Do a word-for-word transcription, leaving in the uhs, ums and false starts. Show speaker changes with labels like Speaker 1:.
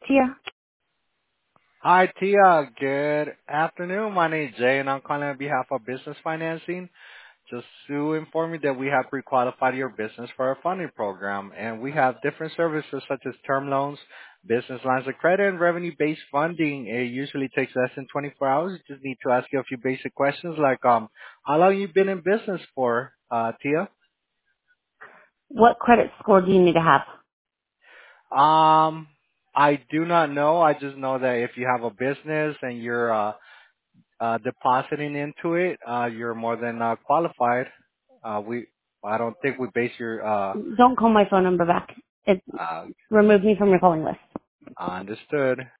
Speaker 1: Tia.
Speaker 2: Hi, Tia. Good afternoon. My name is Jay, and I'm calling on behalf of Business Financing. Just to inform you that we have pre-qualified your business for our funding program, and we have different services such as term loans, business lines of credit, and revenue-based funding. It usually takes less than twenty-four hours. Just need to ask you a few basic questions like, um, how long you been in business for, uh, Tia?
Speaker 1: What credit score do you need to have?
Speaker 2: Um, I do not know. I just know that if you have a business and you're uh, uh, depositing into it, uh, you're more than uh, qualified. Uh, we, I don't think we base your, uh,
Speaker 1: Don't call my phone number back. It
Speaker 2: uh,
Speaker 1: remove me from your calling list.
Speaker 2: understood.